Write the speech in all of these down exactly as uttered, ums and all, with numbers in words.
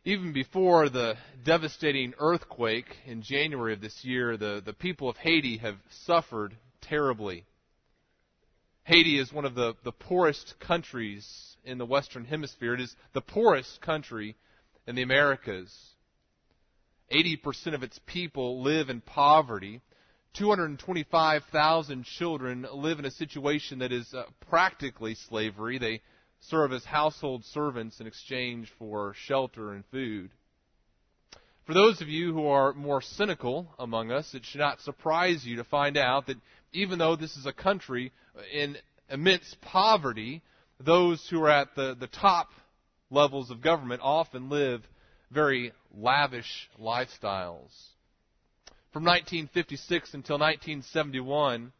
Even before the devastating earthquake in January of this year, the, the people of Haiti have suffered terribly. Haiti is one of the, the poorest countries in the Western Hemisphere. It is the poorest country in the Americas. eighty percent of its people live in poverty. two hundred twenty-five thousand children live in a situation that is uh, practically slavery. They serve as household servants in exchange for shelter and food. For those of you who are more cynical among us, it should not surprise you to find out that even though this is a country in immense poverty, those who are at the, the top levels of government often live very lavish lifestyles. From nineteen fifty-six until nineteen seventy-one,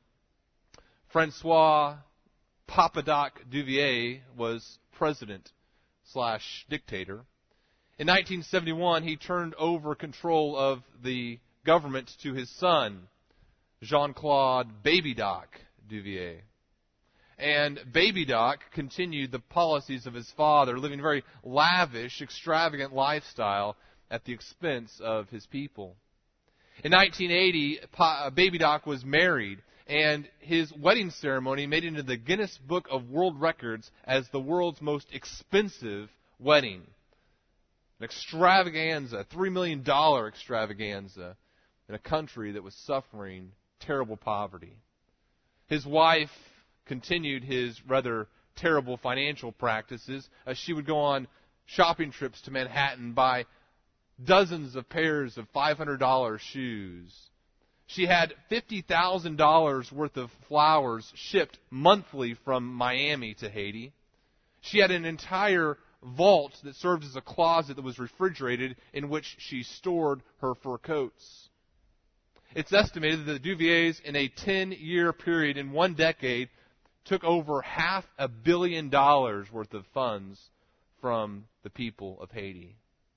Francois Papadoc Duvalier was president slash dictator. In nineteen seventy-one, he turned over control of the government to his son, Jean-Claude Baby Doc Duvalier. And Baby Doc continued the policies of his father, living a very lavish, extravagant lifestyle at the expense of his people. In nineteen eighty, Baby Doc was married, and his wedding ceremony made it into the Guinness Book of World Records as the world's most expensive wedding. An extravaganza, three million dollars extravaganza in a country that was suffering terrible poverty. His wife continued his rather terrible financial practices as she would go on shopping trips to Manhattan, buy dozens of pairs of five hundred dollars shoes. She had fifty thousand dollars worth of flowers shipped monthly from Miami to Haiti. She had an entire vault that served as a closet that was refrigerated in which she stored her fur coats. It's estimated that the Duvaliers, in a ten-year period, in one decade, took over half a billion dollars worth of funds from the people of Haiti.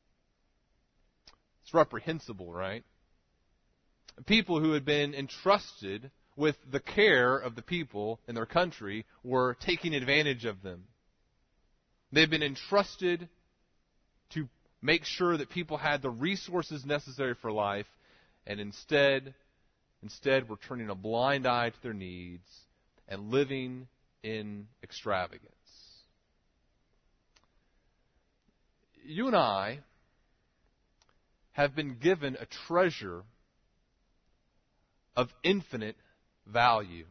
It's reprehensible, right? People who had been entrusted with the care of the people in their country were taking advantage of them. They've been entrusted to make sure that people had the resources necessary for life, and instead, instead were turning a blind eye to their needs and living in extravagance. You and I have been given a treasure of infinite value.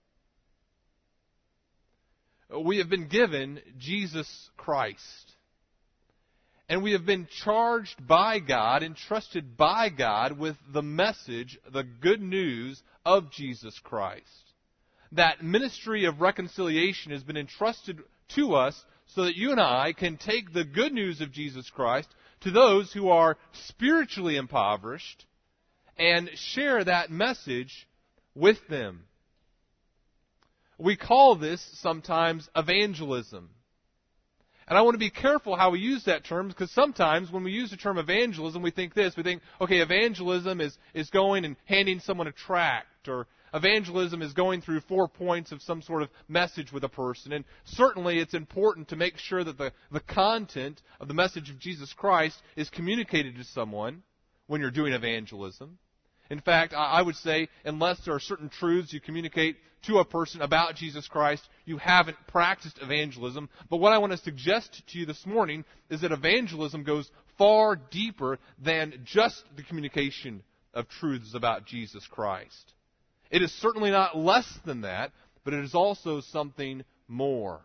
We have been given Jesus Christ. And we have been charged by God, entrusted by God with the message, the good news of Jesus Christ. That ministry of reconciliation has been entrusted to us so that you and I can take the good news of Jesus Christ to those who are spiritually impoverished and share that message with them. We call this sometimes evangelism. And I want to be careful how we use that term, because sometimes when we use the term evangelism, we think this. We think, okay, evangelism is, is going and handing someone a tract, or evangelism is going through four points of some sort of message with a person. And certainly it's important to make sure that the, the content of the message of Jesus Christ is communicated to someone when you're doing evangelism. In fact, I would say, unless there are certain truths you communicate to a person about Jesus Christ, you haven't practiced evangelism. But what I want to suggest to you this morning is that evangelism goes far deeper than just the communication of truths about Jesus Christ. It is certainly not less than that, but it is also something more.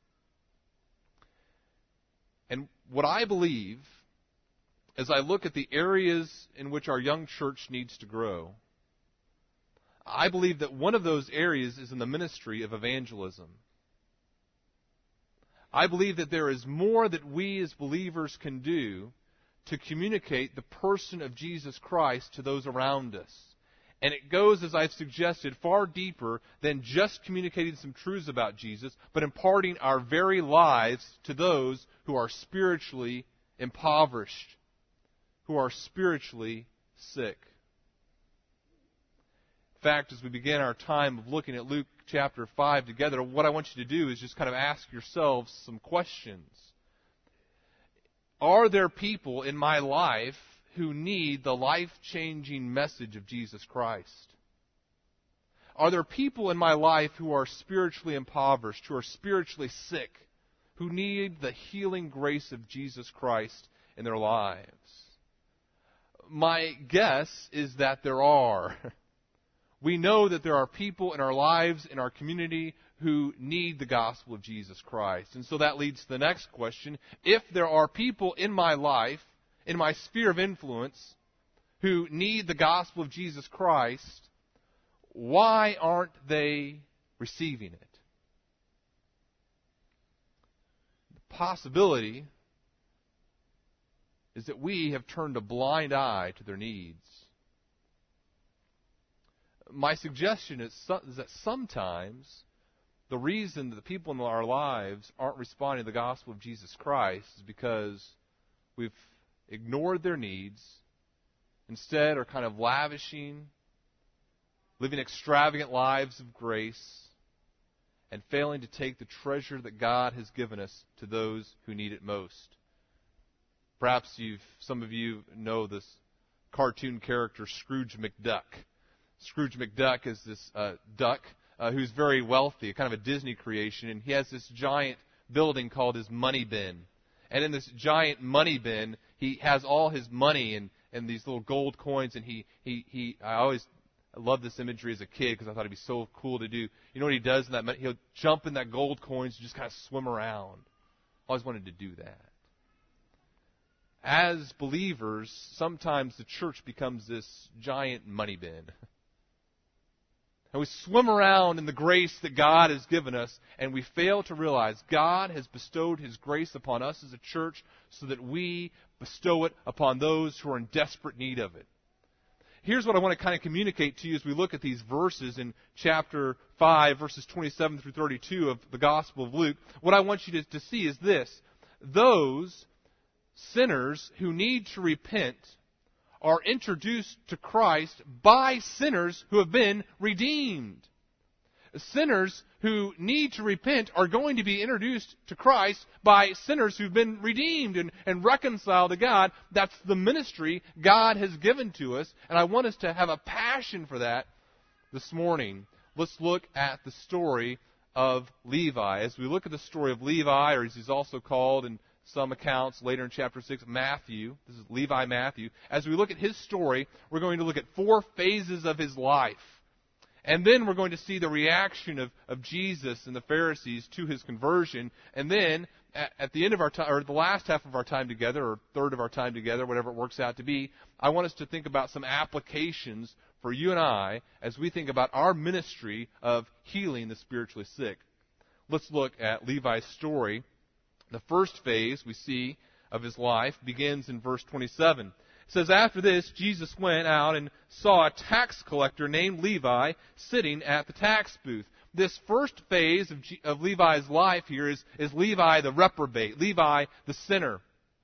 And what I believe, as I look at the areas in which our young church needs to grow, I believe that one of those areas is in the ministry of evangelism. I believe that there is more that we as believers can do to communicate the person of Jesus Christ to those around us. And it goes, as I've suggested, far deeper than just communicating some truths about Jesus, but imparting our very lives to those who are spiritually impoverished, who are spiritually sick. In fact, as we begin our time of looking at Luke chapter five together, what I want you to do is just kind of ask yourselves some questions. Are there people in my life who need the life-changing message of Jesus Christ? Are there people in my life who are spiritually impoverished, who are spiritually sick, who need the healing grace of Jesus Christ in their lives? My guess is that there are. We know that there are people in our lives, in our community, who need the gospel of Jesus Christ. And so that leads to the next question. If there are people in my life, in my sphere of influence, who need the gospel of Jesus Christ, why aren't they receiving it? The possibility is that we have turned a blind eye to their needs. My suggestion is, is that sometimes the reason that the people in our lives aren't responding to the gospel of Jesus Christ is because we've ignored their needs, instead are kind of lavishing, living extravagant lives of grace, and failing to take the treasure that God has given us to those who need it most. Perhaps you've, some of you know this cartoon character Scrooge McDuck. Scrooge McDuck is this uh, duck uh, who's very wealthy, kind of a Disney creation, and he has this giant building called his money bin. And in this giant money bin, he has all his money and, and these little gold coins, and he, he, he I always loved this imagery as a kid because I thought it'd be so cool to do. You know what he does in that money? He'll jump in that gold coins and just kind of swim around. Always wanted to do that. As believers, sometimes the church becomes this giant money bin. And we swim around in the grace that God has given us, and we fail to realize God has bestowed His grace upon us as a church so that we bestow it upon those who are in desperate need of it. Here's what I want to kind of communicate to you as we look at these verses in chapter five, verses twenty-seven through thirty-two of the Gospel of Luke. What I want you to, to see is this. Those sinners who need to repent are introduced to Christ by sinners who have been redeemed. Sinners who need to repent are going to be introduced to Christ by sinners who've been redeemed and, and reconciled to God. That's the ministry God has given to us, and I want us to have a passion for that this morning. Let's look at the story of Levi. As we look at the story of Levi, or as he's also called in some accounts later in chapter six, Matthew. This is Levi Matthew. As we look at his story, we're going to look at four phases of his life. And then we're going to see the reaction of, of Jesus and the Pharisees to his conversion. And then at, at the end of our time, or the last half of our time together, or third of our time together, whatever it works out to be, I want us to think about some applications for you and I as we think about our ministry of healing the spiritually sick. Let's look at Levi's story. The first phase we see of his life begins in verse twenty-seven. It says, after this, Jesus went out and saw a tax collector named Levi sitting at the tax booth. This first phase of, G- of Levi's life here is, is Levi the reprobate, Levi the sinner.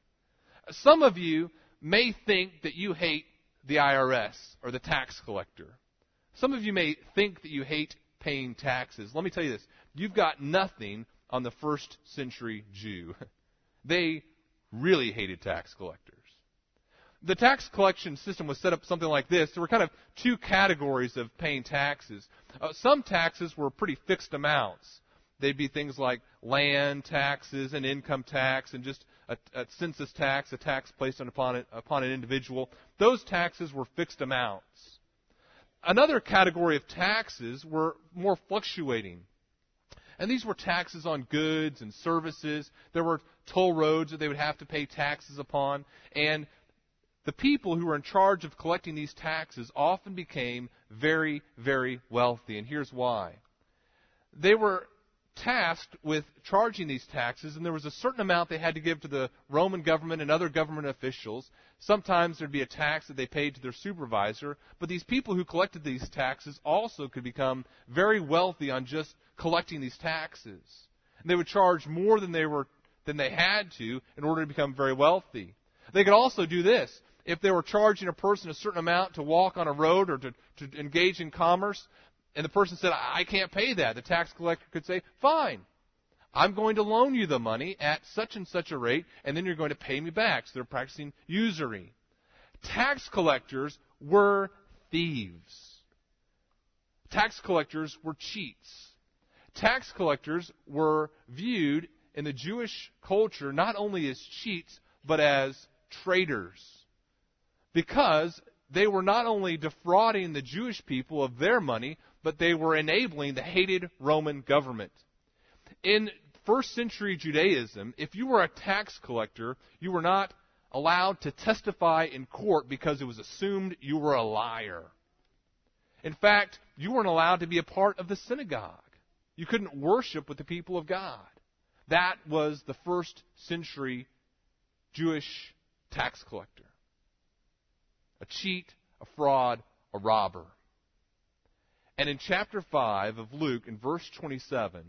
Some of you may think that you hate the I R S or the tax collector. Some of you may think that you hate paying taxes. Let me tell you this. You've got nothing on the first century Jew. They really hated tax collectors. The tax collection system was set up something like this. There were kind of two categories of paying taxes. Uh, some taxes were pretty fixed amounts. They'd be things like land taxes and income tax and just a, a census tax, a tax placed upon, it, upon an individual. Those taxes were fixed amounts. Another category of taxes were more fluctuating. And these were taxes on goods and services. There were toll roads that they would have to pay taxes upon. And the people who were in charge of collecting these taxes often became very, very wealthy. And here's why. They were tasked with charging these taxes, and there was a certain amount they had to give to the Roman government and other government officials. Sometimes there'd be a tax that they paid to their supervisor, but these people who collected these taxes also could become very wealthy on just collecting these taxes. And they would charge more than they were than they had to in order to become very wealthy. They could also do this. If they were charging a person a certain amount to walk on a road or to, to engage in commerce, and the person said, I can't pay that, the tax collector could say, fine, I'm going to loan you the money at such and such a rate, and then you're going to pay me back. So they're practicing usury. Tax collectors were thieves. Tax collectors were cheats. Tax collectors were viewed in the Jewish culture not only as cheats, but as traitors. Because they were not only defrauding the Jewish people of their money, but they were enabling the hated Roman government. In first century Judaism, if you were a tax collector, you were not allowed to testify in court because it was assumed you were a liar. In fact, you weren't allowed to be a part of the synagogue. You couldn't worship with the people of God. That was the first century Jewish tax collector. A cheat, a fraud, a robber. And in chapter five of Luke, in verse twenty-seven,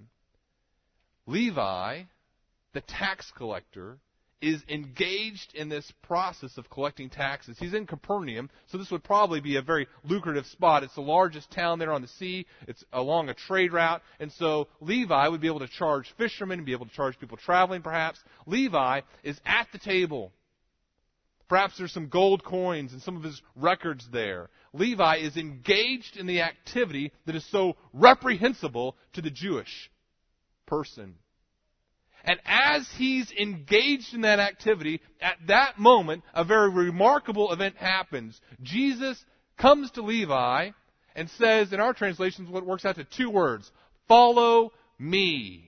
Levi, the tax collector, is engaged in this process of collecting taxes. He's in Capernaum, so this would probably be a very lucrative spot. It's the largest town there on the sea. It's along a trade route. And so Levi would be able to charge fishermen, be able to charge people traveling perhaps. Levi is at the table. Perhaps there's some gold coins and some of his records there. Levi is engaged in the activity that is so reprehensible to the Jewish person. And as he's engaged in that activity, at that moment, a very remarkable event happens. Jesus comes to Levi and says, in our translations, what works out to two words, follow me.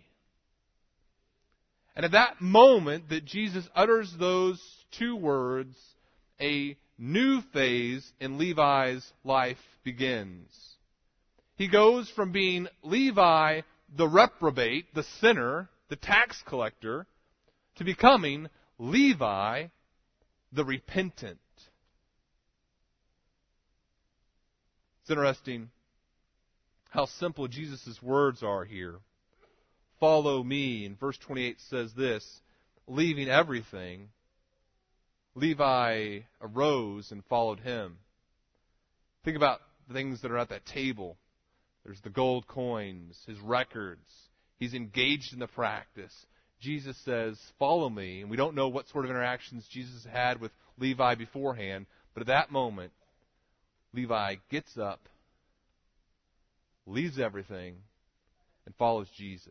And at that moment that Jesus utters those two words, a new phase in Levi's life begins. He goes from being Levi, the reprobate, the sinner, the tax collector, to becoming Levi, the repentant. It's interesting how simple Jesus' words are here. Follow me. And verse twenty-eight says this, leaving everything, Levi arose and followed him. Think about the things that are at that table. There's the gold coins, his records. He's engaged in the practice. Jesus says, follow me. And we don't know what sort of interactions Jesus had with Levi beforehand. But at that moment, Levi gets up, leaves everything, and follows Jesus.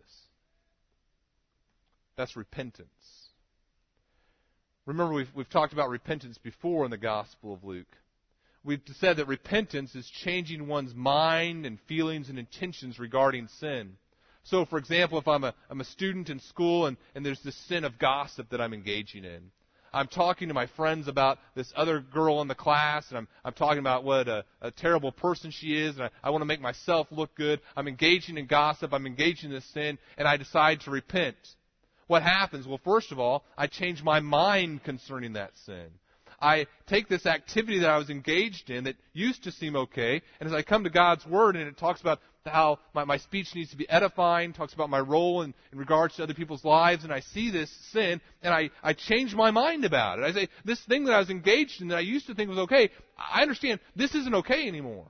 That's repentance. Remember, we've, we've talked about repentance before in the Gospel of Luke. We've said that repentance is changing one's mind and feelings and intentions regarding sin. So, for example, if I'm a, I'm a student in school and, and there's this sin of gossip that I'm engaging in, I'm talking to my friends about this other girl in the class, and I'm, I'm talking about what a, a terrible person she is, and I, I want to make myself look good. I'm engaging in gossip. I'm engaging in this sin, and I decide to repent. What happens? Well, first of all, I change my mind concerning that sin. I take this activity that I was engaged in that used to seem okay, and as I come to God's Word and it talks about how my, my speech needs to be edifying, talks about my role in, in regards to other people's lives, and I see this sin, and I, I change my mind about it. I say, this thing that I was engaged in that I used to think was okay, I understand this isn't okay anymore.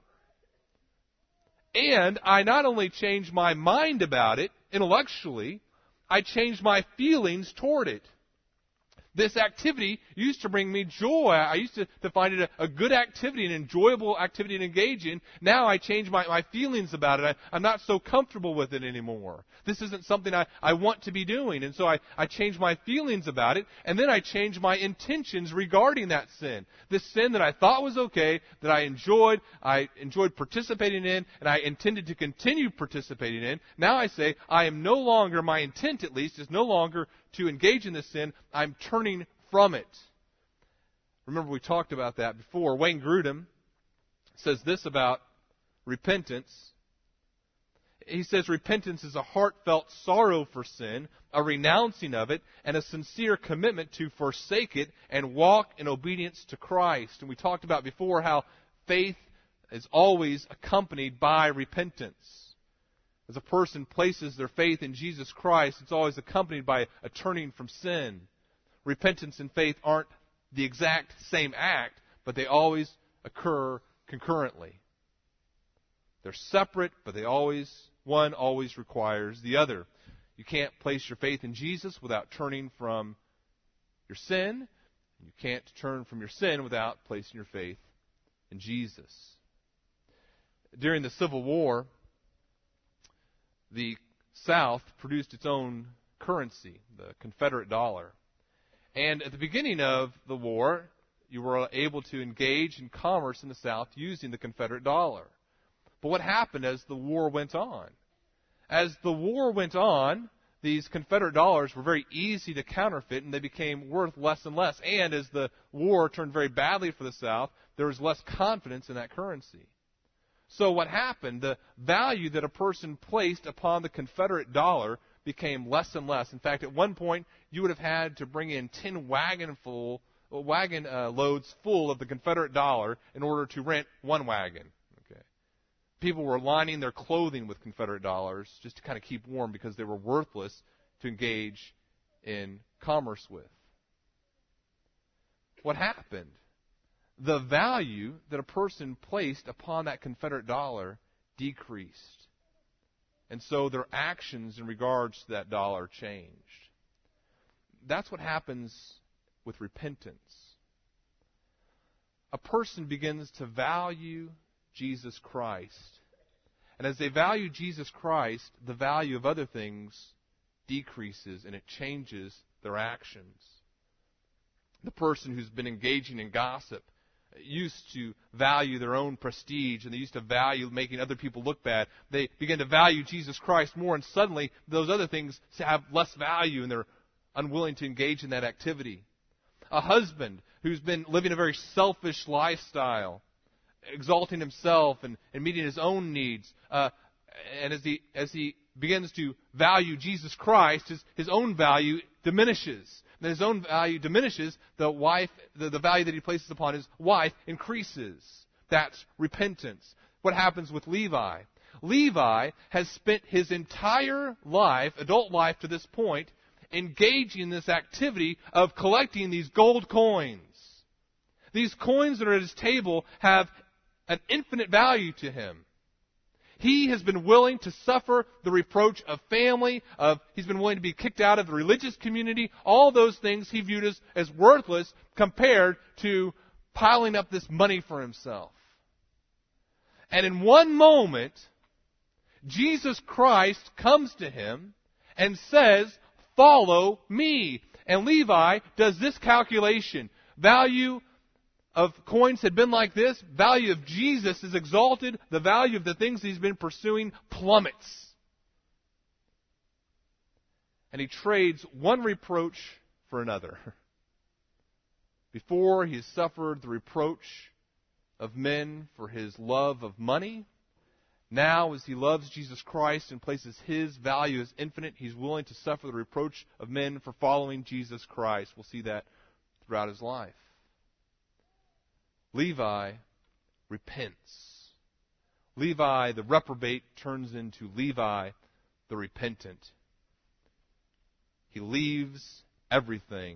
And I not only change my mind about it intellectually, I change my feelings toward it. This activity used to bring me joy. I used to, to find it a, a good activity, an enjoyable activity to engage in. Now I change my, my feelings about it. I, I'm not so comfortable with it anymore. This isn't something I, I want to be doing. And so I, I change my feelings about it, and then I change my intentions regarding that sin. This sin that I thought was okay, that I enjoyed, I enjoyed participating in, and I intended to continue participating in. Now I say, I am no longer, my intent at least, is no longer to engage in this sin. I'm turning from it. Remember, we talked about that before. Wayne Grudem says this about repentance. He says repentance is a heartfelt sorrow for sin, a renouncing of it, and a sincere commitment to forsake it and walk in obedience to Christ. And we talked about before how faith is always accompanied by repentance. As a person places their faith in Jesus Christ, it's always accompanied by a turning from sin. Repentance and faith aren't the exact same act, but they always occur concurrently. They're separate, but they always, one always requires the other. You can't place your faith in Jesus without turning from your sin. You can't turn from your sin without placing your faith in Jesus. During the Civil War, the South produced its own currency, the Confederate dollar. And at the beginning of the war, you were able to engage in commerce in the South using the Confederate dollar. But what happened as the war went on? As the war went on, these Confederate dollars were very easy to counterfeit, and they became worth less and less. And as the war turned very badly for the South, there was less confidence in that currency. So what happened? The value that a person placed upon the Confederate dollar became less and less. In fact, at one point, you would have had to bring in ten wagon full, wagon uh, loads full of the Confederate dollar in order to rent one wagon. Okay, people were lining their clothing with Confederate dollars just to kind of keep warm because they were worthless to engage in commerce with. What happened? The value that a person placed upon that Confederate dollar decreased. And so their actions in regards to that dollar changed. That's what happens with repentance. A person begins to value Jesus Christ. And as they value Jesus Christ, the value of other things decreases and it changes their actions. The person who's been engaging in gossip used to value their own prestige, and they used to value making other people look bad. They begin to value Jesus Christ more, and suddenly those other things have less value, and they're unwilling to engage in that activity. A husband who's been living a very selfish lifestyle, exalting himself and, and meeting his own needs, uh, and as he as he begins to value Jesus Christ, his, his own value diminishes. And his own value diminishes, the wife, the, the value that he places upon his wife increases. That's repentance. What happens with Levi? Levi has spent his entire life, adult life to this point, engaging in this activity of collecting these gold coins. These coins that are at his table have an infinite value to him. He has been willing to suffer the reproach of family, of he's been willing to be kicked out of the religious community. All those things he viewed as, as worthless compared to piling up this money for himself. And in one moment, Jesus Christ comes to him and says, "Follow me." And Levi does this calculation. Value of coins had been like this. Value of Jesus is exalted. The value of the things he's been pursuing plummets. And he trades one reproach for another. Before, he has suffered the reproach of men for his love of money. Now, as he loves Jesus Christ and places his value as infinite, he's willing to suffer the reproach of men for following Jesus Christ. We'll see that throughout his life. Levi repents. Levi, the reprobate, turns into Levi, the repentant. He leaves everything,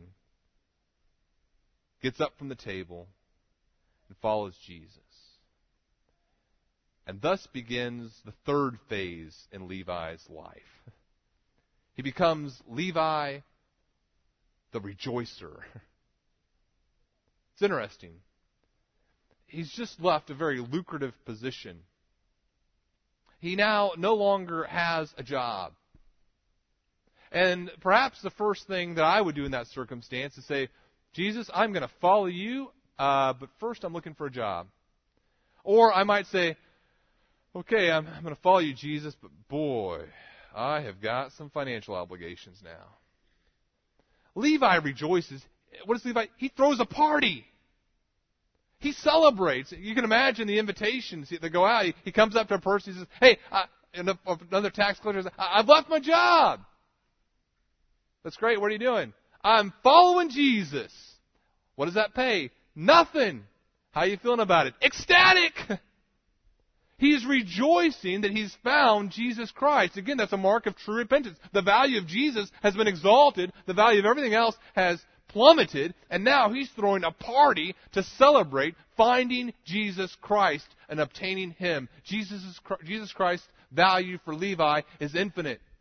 gets up from the table, and follows Jesus. And thus begins the third phase in Levi's life. He becomes Levi, the rejoicer. It's interesting. He's just left a very lucrative position. He now no longer has a job. And perhaps the first thing that I would do in that circumstance is say, "Jesus, I'm going to follow you, uh, but first I'm looking for a job." Or I might say, "Okay, I'm, I'm going to follow you, Jesus, but boy, I have got some financial obligations now." Levi rejoices. What does Levi? He throws a party. He celebrates. You can imagine the invitations that go out. He, he comes up to a person and says, "Hey," uh, and another tax collector says, "I've left my job." "That's great. What are you doing?" "I'm following Jesus." "What does that pay?" "Nothing." "How are you feeling about it?" "Ecstatic." He's rejoicing that he's found Jesus Christ. Again, that's a mark of true repentance. The value of Jesus has been exalted. The value of everything else has plummeted, and now he's throwing a party to celebrate finding Jesus Christ and obtaining him. Jesus, Jesus Christ's value for Levi is infinite.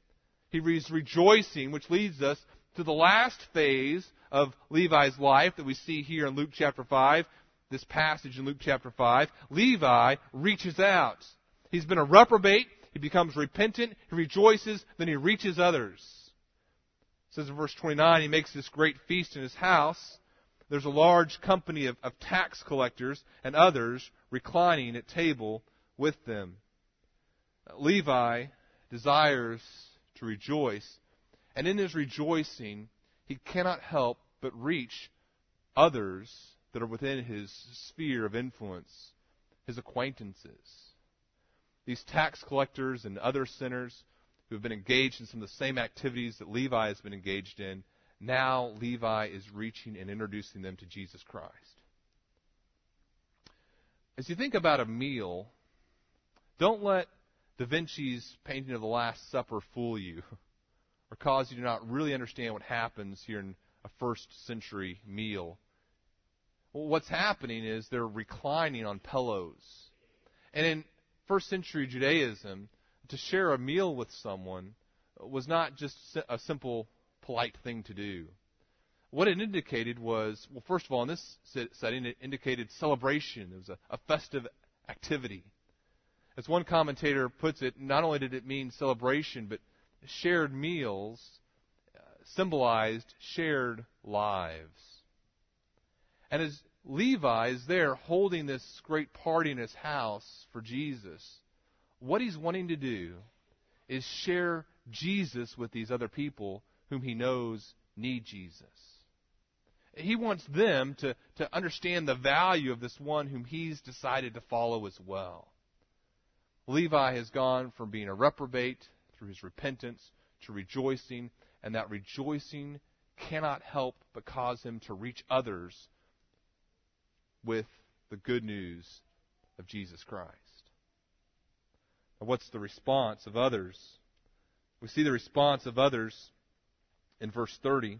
He's rejoicing, which leads us to the last phase of Levi's life that we see here in Luke chapter five, this passage in Luke chapter five. Levi reaches out. He's been a reprobate. He becomes repentant. He rejoices. Then he reaches others. It says in verse twenty-nine, he makes this great feast in his house. There's a large company of, of tax collectors and others reclining at table with them. Levi desires to rejoice, and in his rejoicing, he cannot help but reach others that are within his sphere of influence, his acquaintances. These tax collectors and other sinners who have been engaged in some of the same activities that Levi has been engaged in, now Levi is reaching and introducing them to Jesus Christ. As you think about a meal, don't let Da Vinci's painting of the Last Supper fool you or cause you to not really understand what happens here in a first century meal. Well, what's happening is they're reclining on pillows. And in first century Judaism, to share a meal with someone was not just a simple, polite thing to do. What it indicated was, well, first of all, in this setting, it indicated celebration. It was a, a festive activity. As one commentator puts it, not only did it mean celebration, but shared meals uh, symbolized shared lives. And as Levi is there holding this great party in his house for Jesus, what he's wanting to do is share Jesus with these other people whom he knows need Jesus. He wants them to, to understand the value of this one whom he's decided to follow as well. Levi has gone from being a reprobate through his repentance to rejoicing, and that rejoicing cannot help but cause him to reach others with the good news of Jesus Christ. Now, what's the response of others? We see the response of others in verse thirty.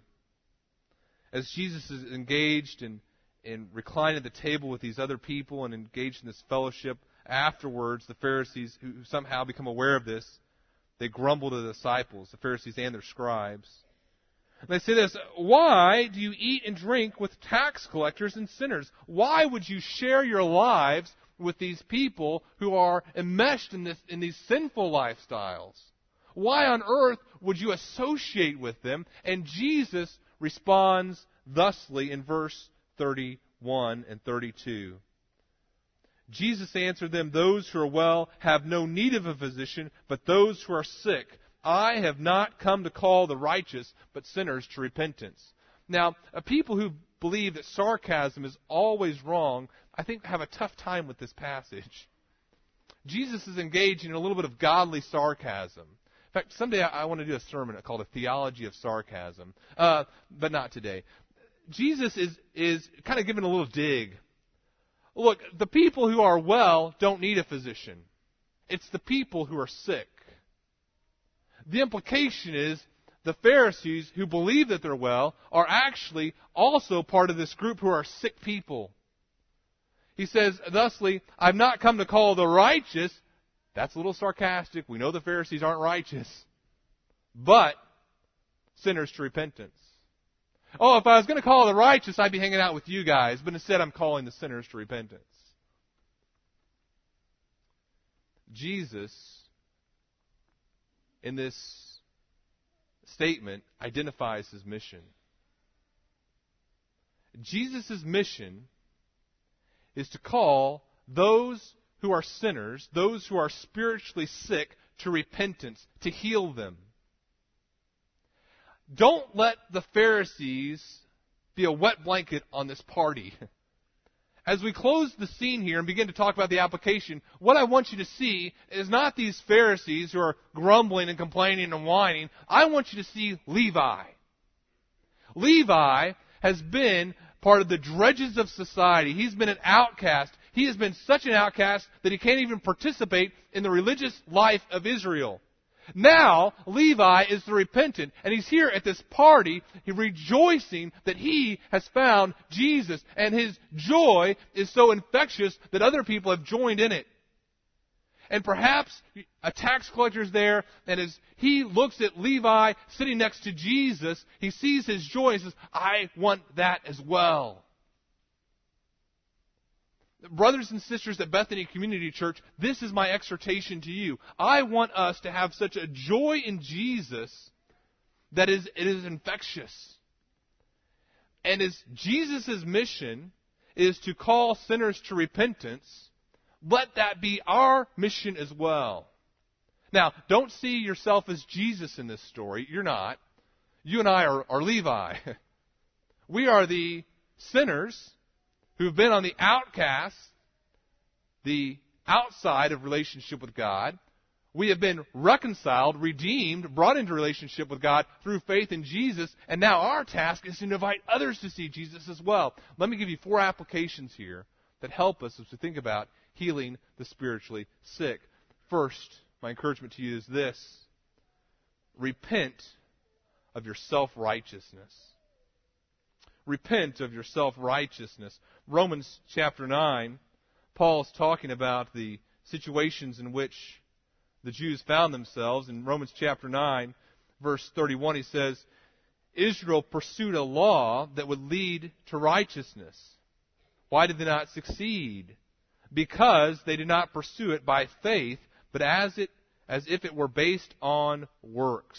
As Jesus is engaged in, in reclining at the table with these other people and engaged in this fellowship, afterwards the Pharisees, who somehow become aware of this, they grumble to the disciples, the Pharisees and their scribes. And they say this, "Why do you eat and drink with tax collectors and sinners?" Why would you share your lives with these people who are enmeshed in this in these sinful lifestyles? Why on earth would you associate with them? And Jesus responds thusly in verse thirty-one and thirty-two. Jesus answered them, "Those who are well have no need of a physician, but those who are sick. I have not come to call the righteous, but sinners to repentance." Now, a people who believe that sarcasm is always wrong, I think have a tough time with this passage. Jesus is engaging in a little bit of godly sarcasm. In fact, someday I want to do a sermon called A Theology of Sarcasm, uh, but not today. Jesus is, is kind of giving a little dig. Look, the people who are well don't need a physician. It's the people who are sick. The implication is the Pharisees who believe that they're well are actually also part of this group who are sick people. He says, thusly, "I've not come to call the righteous." That's a little sarcastic. We know the Pharisees aren't righteous. But sinners to repentance. Oh, if I was going to call the righteous, I'd be hanging out with you guys. But instead, I'm calling the sinners to repentance. Jesus, in this statement, identifies his mission. Jesus' mission is to call those who are sinners, those who are spiritually sick, to repentance, to heal them. Don't let the Pharisees be a wet blanket on this party. As we close the scene here and begin to talk about the application, what I want you to see is not these Pharisees who are grumbling and complaining and whining. I want you to see Levi. Levi has been part of the dredges of society. He's been an outcast. He has been such an outcast that he can't even participate in the religious life of Israel. Now, Levi is the repentant, and he's here at this party, he rejoicing that he has found Jesus, and his joy is so infectious that other people have joined in it. And perhaps a tax collector is there, and as he looks at Levi sitting next to Jesus, he sees his joy and says, I want that as well. Brothers and sisters at Bethany Community Church, this is my exhortation to you. I want us to have such a joy in Jesus that is it is infectious. And as Jesus' mission is to call sinners to repentance, let that be our mission as well. Now, don't see yourself as Jesus in this story. You're not. You and I are, are Levi. We are the sinners who've been on the outcast, the outside of relationship with God. We have been reconciled, redeemed, brought into relationship with God through faith in Jesus, and now our task is to invite others to see Jesus as well. Let me give you four applications here that help us as we think about healing the spiritually sick. First, my encouragement to you is this: repent of your self-righteousness. Repent of your self-righteousness. Romans chapter nine, Paul is talking about the situations in which the Jews found themselves. In Romans chapter nine, verse thirty-one, he says, Israel pursued a law that would lead to righteousness. Why did they not succeed? Because they did not pursue it by faith, but as it as if it were based on works.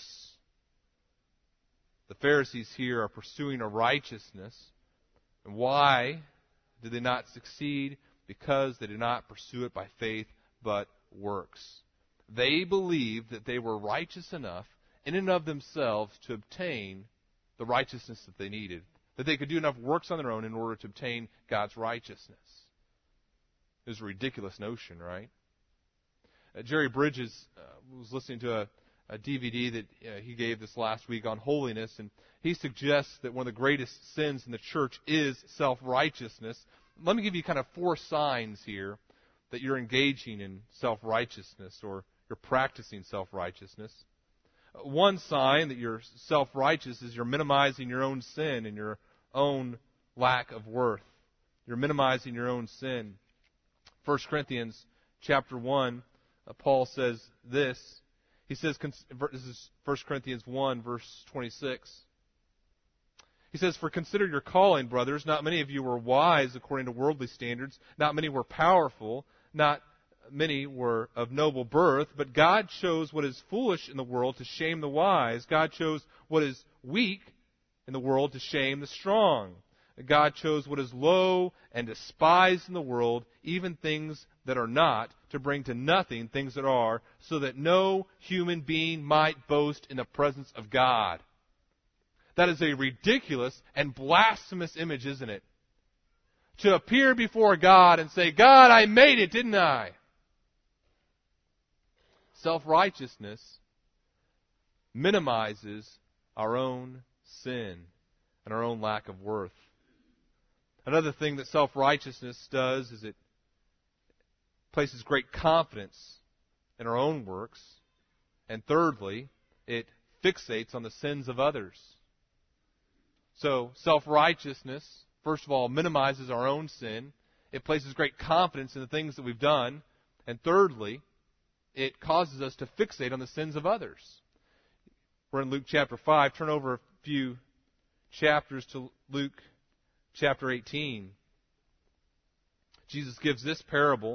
The Pharisees here are pursuing a righteousness. And why did they not succeed? Because they did not pursue it by faith, but works. They believed that they were righteous enough in and of themselves to obtain the righteousness that they needed. That they could do enough works on their own in order to obtain God's righteousness. It was a ridiculous notion, right? Uh, Jerry Bridges uh, was listening to a, a D V D that uh, he gave this last week on holiness, and he suggests that one of the greatest sins in the church is self-righteousness. Let me give you kind of four signs here that you're engaging in self-righteousness or you're practicing self-righteousness. Uh, one sign that you're self-righteous is you're minimizing your own sin and your own lack of worth. You're minimizing your own sin. First Corinthians chapter one, uh, Paul says this. He says, this is First Corinthians one, verse twenty-six. He says, For consider your calling, brothers. Not many of you were wise according to worldly standards. Not many were powerful. Not many were of noble birth. But God chose what is foolish in the world to shame the wise. God chose what is weak in the world to shame the strong. God chose what is low and despised in the world, even things that are not, to bring to nothing things that are, so that no human being might boast in the presence of God. That is a ridiculous and blasphemous image, isn't it? To appear before God and say, God, I made it, didn't I? Self-righteousness minimizes our own sin and our own lack of worth. Another thing that self-righteousness does is it places great confidence in our own works. And thirdly, it fixates on the sins of others. So self-righteousness, first of all, minimizes our own sin. It places great confidence in the things that we've done. And thirdly, it causes us to fixate on the sins of others. We're in Luke chapter five. Turn over a few chapters to Luke chapter eighteen. Jesus gives this parable.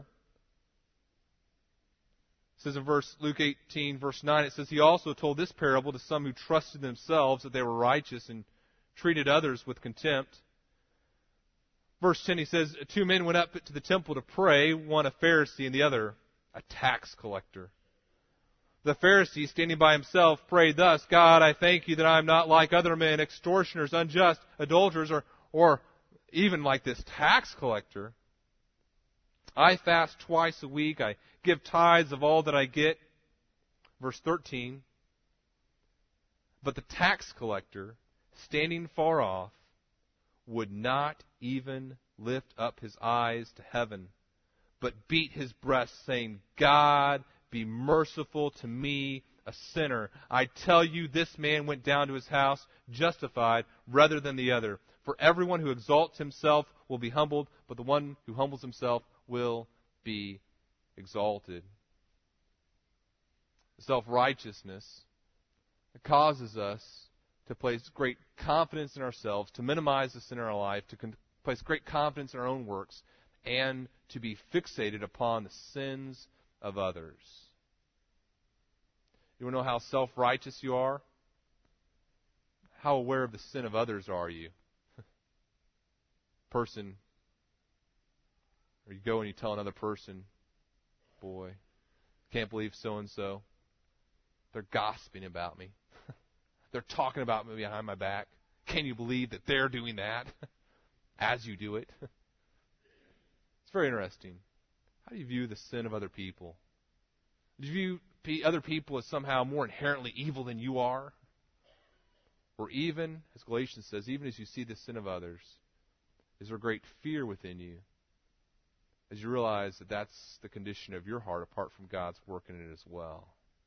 It says in verse Luke eighteen, verse nine, it says, He also told this parable to some who trusted themselves that they were righteous and treated others with contempt. Verse ten, he says, Two men went up to the temple to pray, one a Pharisee and the other a tax collector. The Pharisee, standing by himself, prayed thus, God, I thank you that I am not like other men, extortioners, unjust, adulterers, or, or even like this tax collector. I fast twice a week. I give tithes of all that I get. Verse thirteen. But the tax collector, standing far off, would not even lift up his eyes to heaven, but beat his breast, saying, God, be merciful to me, a sinner. I tell you, this man went down to his house justified rather than the other. For everyone who exalts himself will be humbled, but the one who humbles himself will be exalted. self-righteousness that causes us to place great confidence in ourselves, to minimize the sin in our life, to con- place great confidence in our own works, and to be fixated upon the sins of others. You want to know how self-righteous you are? How aware of the sin of others are you? Person, or you go and you tell another person, boy, can't believe so-and-so. They're gossiping about me. They're talking about me behind my back. Can you believe that they're doing that as you do it? It's very interesting. How do you view the sin of other people? Do you view other people as somehow more inherently evil than you are? Or even, as Galatians says, even as you see the sin of others, is there great fear within you as you realize that that's the condition of your heart apart from God's work in it as well?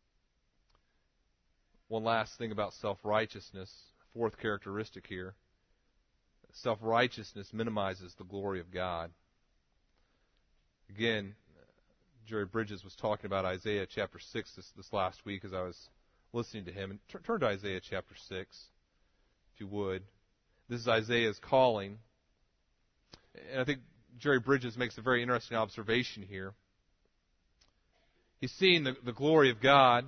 One last thing about self-righteousness, fourth characteristic here. Self-righteousness minimizes the glory of God. Again, Jerry Bridges was talking about Isaiah chapter six this, this last week as I was listening to him. And t- turn to Isaiah chapter six, if you would. This is Isaiah's calling. And I think Jerry Bridges makes a very interesting observation here. He's seeing the, the glory of God.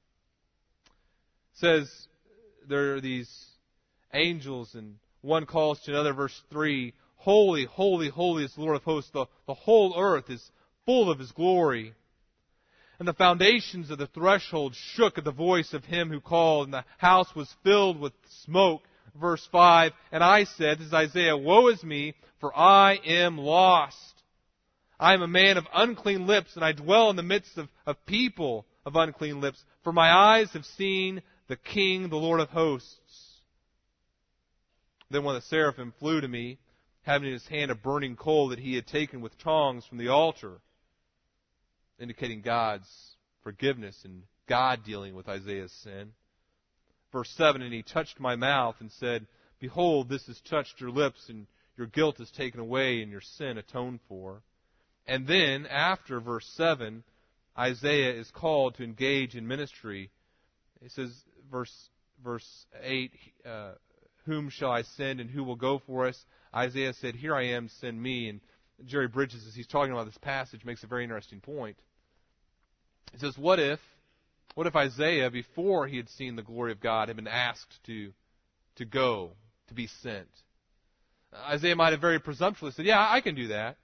It says there are these angels, and one calls to another, verse three, Holy, holy, holy is the Lord of hosts. The, the whole earth is full of His glory. And the foundations of the threshold shook at the voice of Him who called, and the house was filled with smoke. Verse five, And I said, this is Isaiah, Woe is me, for I am lost. I am a man of unclean lips, and I dwell in the midst of, of people of unclean lips. For my eyes have seen the King, the Lord of hosts. Then one of the seraphim flew to me, having in his hand a burning coal that he had taken with tongs from the altar, indicating God's forgiveness and God dealing with Isaiah's sin. Verse seven, And he touched my mouth and said, Behold, this has touched your lips, and your guilt is taken away, and your sin atoned for. And then, after verse seven, Isaiah is called to engage in ministry. It says, verse verse eight, uh, Whom shall I send, and who will go for us? Isaiah said, Here I am, send me. And Jerry Bridges, as he's talking about this passage, makes a very interesting point. He says, what if, what if Isaiah, before he had seen the glory of God, had been asked to, to go, to be sent? Isaiah might have very presumptuously said, yeah, I can do that.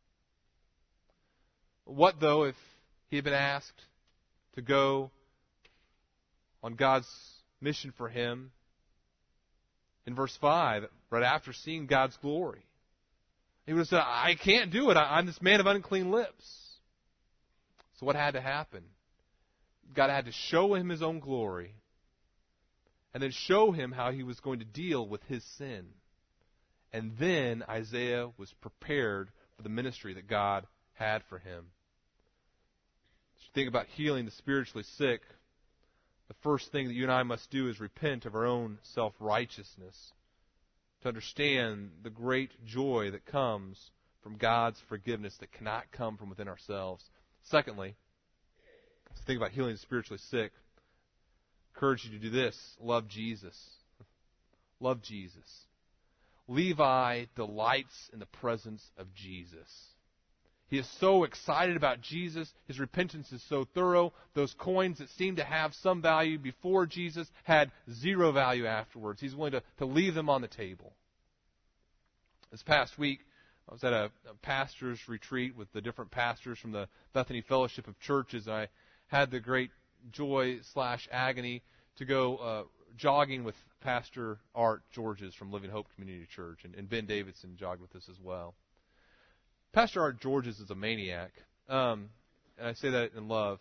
What, though, if he had been asked to go on God's mission for him? In verse five, right after seeing God's glory, he would have said, I can't do it. I'm this man of unclean lips. So what had to happen? God had to show him His own glory and then show him how He was going to deal with his sin. And then Isaiah was prepared for the ministry that God had for him. As you think about healing the spiritually sick, the first thing that you and I must do is repent of our own self-righteousness to understand the great joy that comes from God's forgiveness that cannot come from within ourselves. Secondly, to think about healing the spiritually sick, I encourage you to do this. Love Jesus. Love Jesus. Levi delights in the presence of Jesus. He is so excited about Jesus. His repentance is so thorough. Those coins that seemed to have some value before Jesus had zero value afterwards. He's willing to, to leave them on the table. This past week, I was at a, a pastor's retreat with the different pastors from the Bethany Fellowship of Churches. And I had the great joy slash agony to go uh, jogging with Pastor Art Georges from Living Hope Community Church. And, and Ben Davidson jogged with us as well. Pastor Art Georges is a maniac, um, and I say that in love.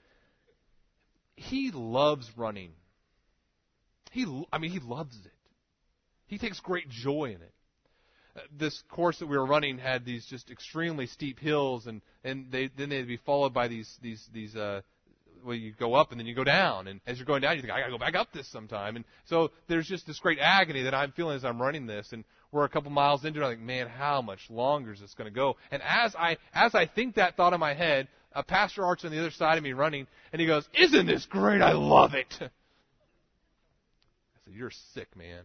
He loves running. He, I mean, he loves it. He takes great joy in it. Uh, this course that we were running had these just extremely steep hills, and, and they, then they'd be followed by these these these. Uh, well, you go up and then you go down, and as you're going down, you think, I got to go back up this sometime. And so there's just this great agony that I'm feeling as I'm running this, and we're a couple miles into it. I'm like, man, how much longer is this going to go? And as I as I think that thought in my head, uh, Pastor Art's on the other side of me running, and he goes, "Isn't this great? I love it." I said, "You're sick, man."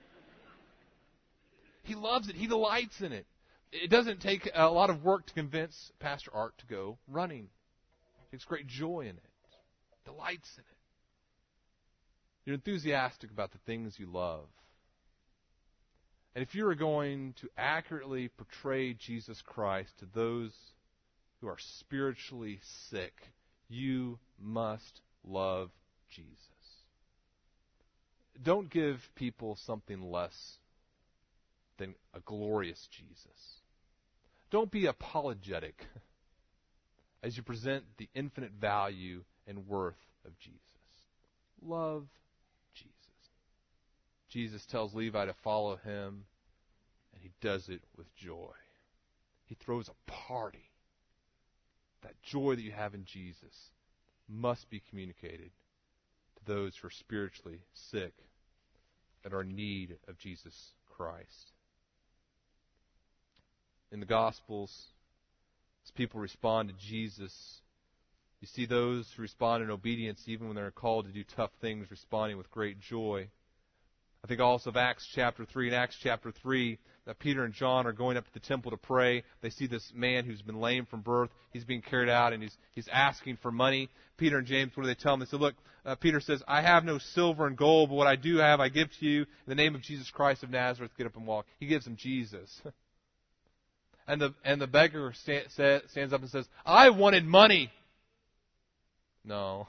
He loves it. He delights in it. It doesn't take a lot of work to convince Pastor Art to go running. He takes great joy in it, delights in it. You're enthusiastic about the things you love. And if you are going to accurately portray Jesus Christ to those who are spiritually sick, you must love Jesus. Don't give people something less than a glorious Jesus. Don't be apologetic as you present the infinite value and worth of Jesus. Love Jesus. Jesus tells Levi to follow him, and he does it with joy. He throws a party. That joy that you have in Jesus must be communicated to those who are spiritually sick and are in need of Jesus Christ. In the Gospels, as people respond to Jesus, you see those who respond in obedience even when they're called to do tough things, responding with great joy. I think also of Acts chapter three. In Acts chapter three, that Peter and John are going up to the temple to pray. They see this man who's been lame from birth. He's being carried out, and he's he's asking for money. Peter and James, what do they tell him? They say, look, uh, Peter says, I have no silver and gold, but what I do have I give to you. In the name of Jesus Christ of Nazareth, get up and walk. He gives him Jesus. And the and the beggar stand, stands up and says, I wanted money. No.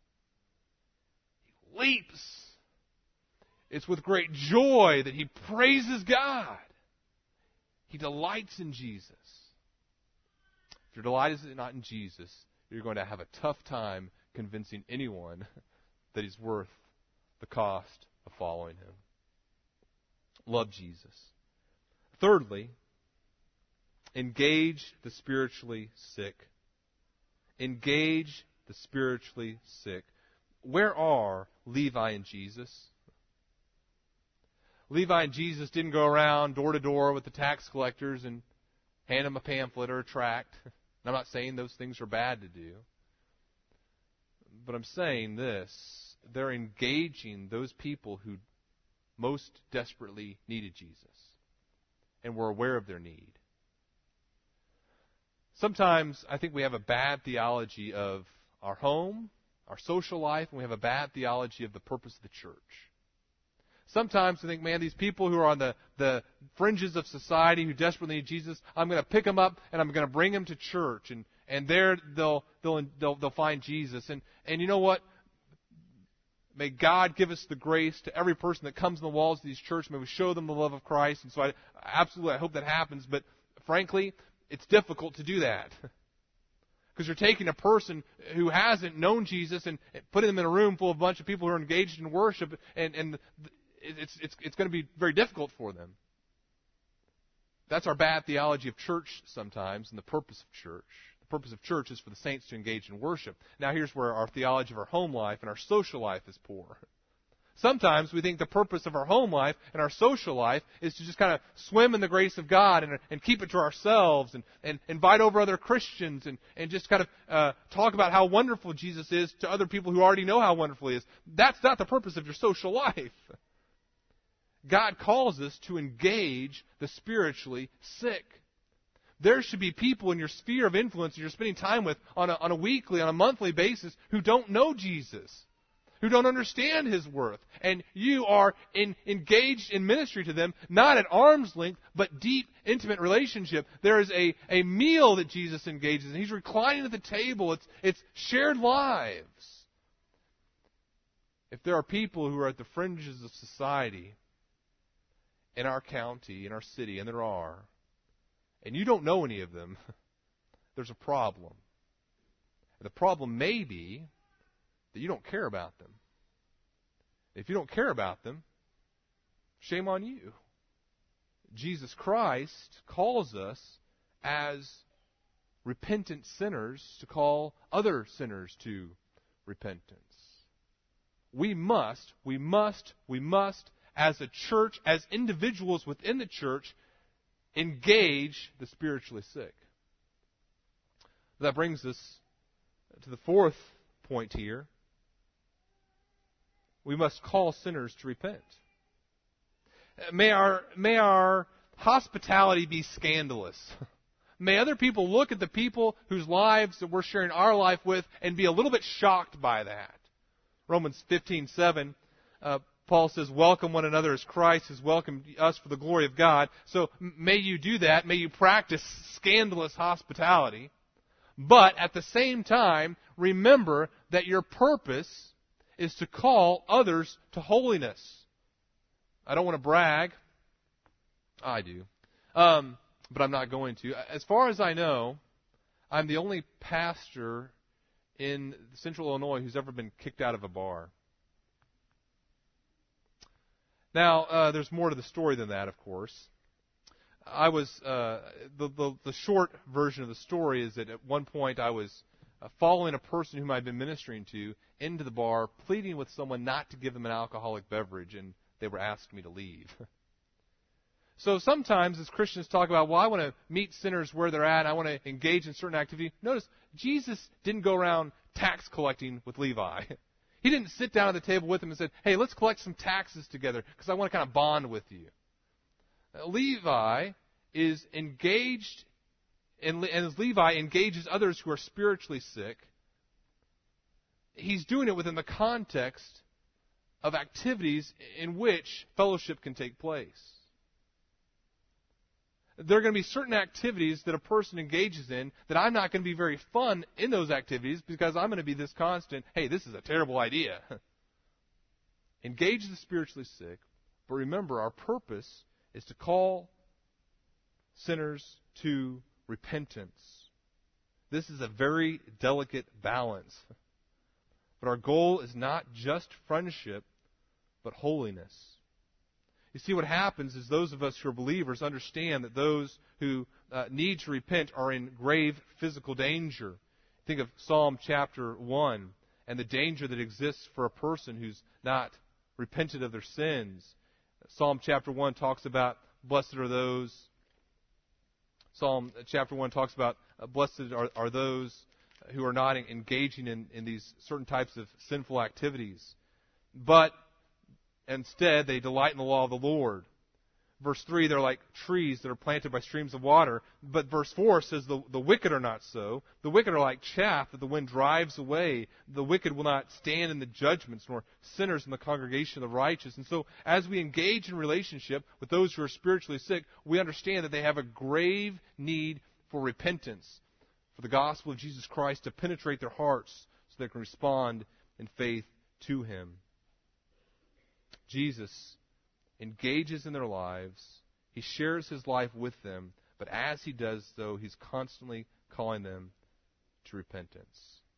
He leaps. It's with great joy that he praises God. He delights in Jesus. If your delight is not in Jesus, you're going to have a tough time convincing anyone that he's worth the cost of following him. Love Jesus. Thirdly, engage the spiritually sick. Engage the spiritually sick. Where are Levi and Jesus? Levi and Jesus didn't go around door to door with the tax collectors and hand them a pamphlet or a tract. I'm not saying those things are bad to do. But I'm saying this. They're engaging those people who most desperately needed Jesus and were aware of their need. Sometimes I think we have a bad theology of our home, our social life, and we have a bad theology of the purpose of the church. Sometimes we think, man, these people who are on the, the fringes of society who desperately need Jesus, I'm going to pick them up and I'm going to bring them to church, and, and there they'll, they'll they'll they'll find Jesus. And and you know what? May God give us the grace to every person that comes in the walls of these churches. May we show them the love of Christ. And so I absolutely I hope that happens. But frankly, it's difficult to do that. Because you're taking a person who hasn't known Jesus and putting them in a room full of a bunch of people who are engaged in worship, and, and it's, it's, it's going to be very difficult for them. That's our bad theology of church sometimes, and the purpose of church. The purpose of church is for the saints to engage in worship. Now here's where our theology of our home life and our social life is poor. Sometimes we think the purpose of our home life and our social life is to just kind of swim in the grace of God and, and keep it to ourselves and, and invite over other Christians and, and just kind of uh, talk about how wonderful Jesus is to other people who already know how wonderful He is. That's not the purpose of your social life. God calls us to engage the spiritually sick. There should be people in your sphere of influence that you're spending time with on a, on a weekly, on a monthly basis who don't know Jesus, who don't understand His worth. And you are in, engaged in ministry to them, not at arm's length, but deep, intimate relationship. There is a, a meal that Jesus engages in. He's reclining at the table. It's, it's shared lives. If there are people who are at the fringes of society in our county, in our city, and there are, and you don't know any of them, there's a problem. And the problem may be that you don't care about them. If you don't care about them, shame on you. Jesus Christ calls us as repentant sinners to call other sinners to repentance. We must, we must, we must as a church, as individuals within the church, engage the spiritually sick. That brings us to the fourth point here. We must call sinners to repent. May our, may our hospitality be scandalous. May other people look at the people whose lives that we're sharing our life with and be a little bit shocked by that. Romans fifteen seven, uh, Paul says, welcome one another as Christ has welcomed us for the glory of God. So may you do that. May you practice scandalous hospitality. But at the same time, remember that your purpose is to call others to holiness. I don't want to brag. I do. Um, but I'm not going to. As far as I know, I'm the only pastor in Central Illinois who's ever been kicked out of a bar. Now, uh, there's more to the story than that, of course. I was, uh, the, the, the short version of the story is that at one point I was uh, following a person whom I'd been ministering to into the bar, pleading with someone not to give them an alcoholic beverage, and they were asking me to leave. So sometimes as Christians talk about, well, I want to meet sinners where they're at, I want to engage in certain activity. Notice, Jesus didn't go around tax collecting with Levi. He didn't sit down at the table with him and said, hey, let's collect some taxes together because I want to kind of bond with you. Levi is engaged, and as Levi engages others who are spiritually sick, he's doing it within the context of activities in which fellowship can take place. There are going to be certain activities that a person engages in that I'm not going to be very fun in those activities because I'm going to be this constant, hey, this is a terrible idea. Engage the spiritually sick, but remember our purpose is to call sinners to repentance. This is a very delicate balance. But our goal is not just friendship, but holiness. You see, what happens is those of us who are believers understand that those who uh, need to repent are in grave physical danger. Think of Psalm chapter one and the danger that exists for a person who's not repented of their sins. Psalm chapter one talks about blessed are those. Psalm chapter one talks about uh, blessed are, are those who are not engaging in, in these certain types of sinful activities. But instead, they delight in the law of the Lord. Verse three, they're like trees that are planted by streams of water. But verse four says the, the wicked are not so. The wicked are like chaff that the wind drives away. The wicked will not stand in the judgments, nor sinners in the congregation of the righteous. And so as we engage in relationship with those who are spiritually sick, we understand that they have a grave need for repentance, for the gospel of Jesus Christ to penetrate their hearts so they can respond in faith to Him. Jesus engages in their lives. He shares His life with them. But as He does so, He's constantly calling them to repentance.